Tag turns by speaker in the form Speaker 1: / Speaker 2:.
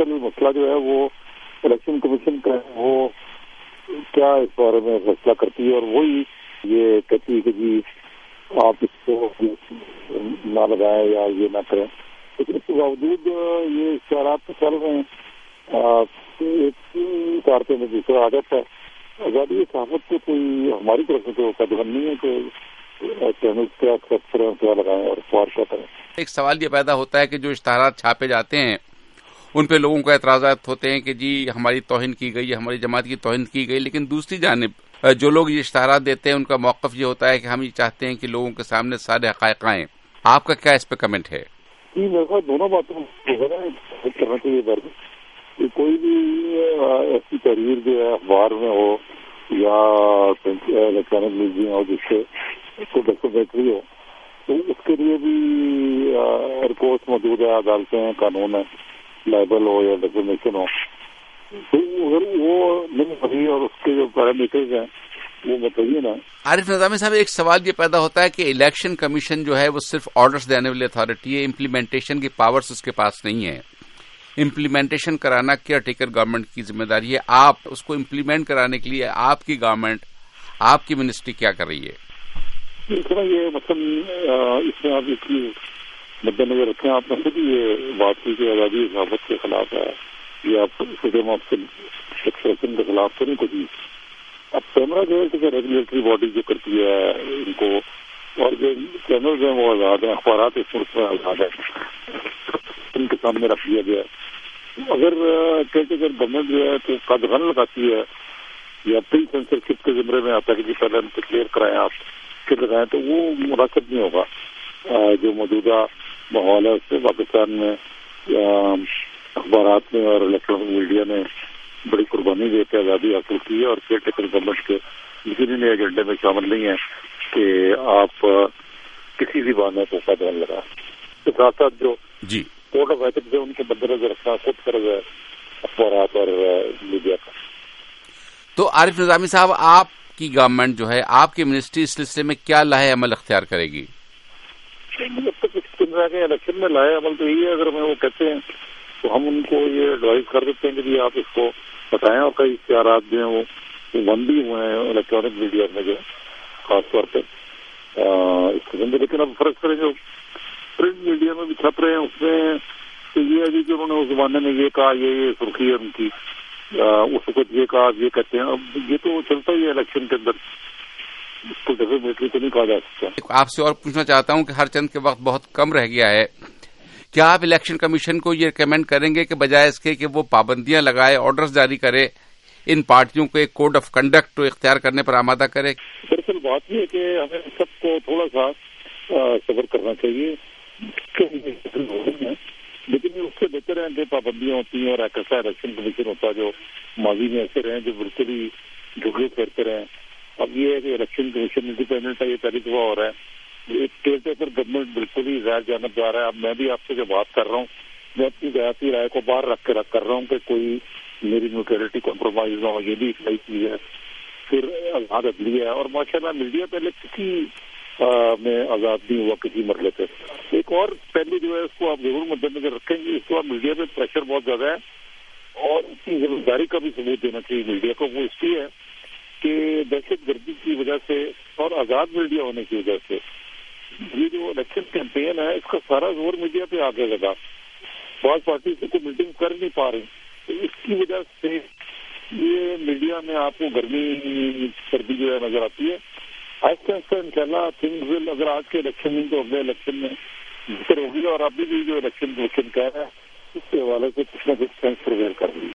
Speaker 1: اصل مسئلہ جو ہے وہ الیکشن کمیشن کا ہے، وہ کیا اس بارے میں فیصلہ کرتی ہے، اور وہی یہ کہتی ہے کہ جی آپ اس کو نہ لگائیں یا یہ نہ کریں. لیکن اس کے باوجود یہ اشتہارات تو چل رہے ہیں. ایک اتارتے میں دوسرا عادت ہے. آزادی صحافت کو کوئی ہماری طرف سے تو قدغن نہیں ہے کہ چینل کیا ایکسپٹ کریں، کیا لگائیں اور اخبار کیا کریں.
Speaker 2: ایک سوال یہ پیدا ہوتا ہے کہ جو اشتہارات چھاپے جاتے ہیں ان پہ لوگوں کو اعتراضات ہوتے ہیں کہ جی ہماری توہین کی گئی، ہماری جماعت کی توہین کی گئی، لیکن دوسری جانب جو لوگ یہ اشتہارات دیتے ہیں ان کا موقف یہ ہوتا ہے کہ ہم یہ چاہتے ہیں کہ لوگوں کے سامنے سارے حقائق آئیں. آپ کا کیا اس پہ کمنٹ ہے؟
Speaker 1: جی میرے خیال دونوں باتوں کو کرنا چاہیے بار کہ کوئی بھی ایسی تحریر جو ہے اخبار میں ہو یا الیکٹرانک میڈیا ہو جس سے ڈاکومنٹری ہو تو اس کے لیے بھی رپورٹ موجود ہے، عدالتیں ہیں، قانون ہے، لائبل ہو یا ڈیفیمیشن ہو. تو اگر وہ نہیں ہوئی اور اس کے جو پیرامیٹرز ہیں وہ متعین ہے.
Speaker 2: عارف نظامی صاحب، ایک سوال یہ پیدا ہوتا ہے کہ الیکشن کمیشن جو ہے وہ صرف آرڈرز دینے والی اتھارٹی ہے، امپلیمنٹیشن کی پاورز اس کے پاس نہیں ہے. امپلیمنٹیشن کرانا کیئر ٹیکر گورنمنٹ کی ذمہ داری ہے. آپ اس کو امپلیمنٹ کرانے کے لیے آپ کی گورنمنٹ، آپ کی منسٹری کیا کر رہی ہے؟
Speaker 1: یہ مثلا اس میں آپ اس کی مد نظر رکھیں. آپ نے خود یہ بات کی کہ آزادی صحافت کے خلاف ہے یا فریڈم آف ایکسپریشن کے خلاف تو نہیں کچھ. اب کیمرہ جو ہے ریگولیٹری باڈی جو کرتی ہے ان کو، اور جو چینلز ہیں وہ آزاد ہیں، اخبارات اس ملک میں آزاد ہے، ان کے سامنے رکھ دیا گیا. اگر کہتے کہ گورنمنٹ جو ہے تو قدغن لگاتی ہے یا پری سینسرشپ کے زمرے میں آتا ہے کہ جی پہلے ہم کلیئر کرائیں آپ پھر لگائیں، تو وہ مناسب نہیں ہوگا. جو موجودہ ماحول ہے اس سے پاکستان میں اخبارات میں اور الیکٹرانک میڈیا نے بڑی قربانی دے کے آزادی حاصل کی ہے، اور کیئر ٹیکر گورنمنٹ کے کسی بھی ایجنڈے میں شامل نہیں ہے کہ آپ کسی بھی بہانے کو قدغن لگائیں. اس کے ساتھ ساتھ جو کوڈ آف ایتھکس ہے ان کے مدنظر رکھنا خود فرض ہے اخبارات اور میڈیا کا.
Speaker 2: تو عارف نظامی صاحب، آپ کی گورنمنٹ جو ہے، آپ کی منسٹری اس سلسلے میں کیا لاہے عمل اختیار کرے گی؟
Speaker 1: جب تک الیکشن میں لاہے عمل تو یہی ہے، اگر ہمیں وہ کہتے ہیں تو ہم ان کو یہ ایڈوائز کر دیتے ہیں کہ جی آپ اس کو بتائیں. اور کئی اختیارات جو ہیں وہ بند بھی ہوئے ہیں الیکٹرانک میڈیا میں جو خاص طور پہ اس قسم کے. لیکن اب فرق کریں جو پرنٹ میڈیا میں بھی چھپ رہے ہیں اس میں تو یہ ہے کہ انہوں نے اس زمانے میں یہ کہا، یہ سرخی ہے ان کی، اس وقت یہ کہا، یہ کہتے ہیں. اب یہ تو چلتا ہی ہے الیکشن کے اندر، اس کو ڈیفینیٹلی تو نہیں کہا جا سکتا.
Speaker 2: آپ سے اور پوچھنا چاہتا ہوں کہ ہر چند کے وقت بہت کم رہ گیا ہے، کیا آپ الیکشن کمیشن کو یہ ریکمینڈ کریں گے کہ بجائے اس کے کہ وہ پابندیاں لگائے، آرڈرز جاری کرے، ان پارٹیوں کو ایک کوڈ آف کنڈکٹ اختیار کرنے پر آمادہ کرے؟
Speaker 1: دراصل بات یہ ہے کہ ہمیں سب کو تھوڑا سا صبر کرنا چاہیے، لیکن اس سے بہتر ہے کہ پابندیاں ہوتی ہیں اور ایسا الیکشن کمیشن ہوتا ہے جو ماضی میں ایسے رہے جو بالکل ہی جھگڑے کرتے رہے. اب یہ ہے کہ الیکشن کمیشن انڈیپینڈنٹ ہے، یہ پہلی دفعہ ہو رہا ہے. ایک کیئر ٹیکر گورنمنٹ بالکل ہی غیر جانب جا رہا ہے. اب میں بھی آپ سے جو بات کر رہا ہوں میں اپنی ذاتی رائے کو باہر رکھ کے کر رہا ہوں کہ کوئی میری نیوٹرلٹی کمپرومائز نہ ہو. یہ بھی ایک نئی چیز ہے. پھر آزاد عدلیہ ہے، اور ماشاء اللہ میڈیا پہلے کسی میں آزاد نہیں ہوا کسی مرحلے پہ. ایک اور پہلو جو ہے اس کو آپ ضرور مد نظر رکھیں گے، اس کو میڈیا پہ پریشر بہت زیادہ ہے اور اس کی ذمہ داری کا بھی ثبوت دینا چاہیے میڈیا کو. وہ اس لیے ہے کہ دہشت گردی کی وجہ سے اور آزاد میڈیا ہونے کی وجہ سے یہ جو الیکشن کیمپین ہے اس کا سارا زور میڈیا پہ آگے لگا. بعض پارٹی سے کوئی میٹنگ کر نہیں پا رہی، تو اس کی وجہ سے یہ میڈیا میں آپ کو گرمی سردی جو ہے نظر آتی ہے. آہستہ آہستہ ان شاء اللہ تھنگز ول، اگر آج کے الیکشن نہیں تو اگلے الیکشن میں بہتر ہوگی. اور ابھی بھی جو الیکشن کمیشن کہہ رہا ہے اس کے حوالے سے کچھ نہ کچھ سینس پرویل کر رہی ہے.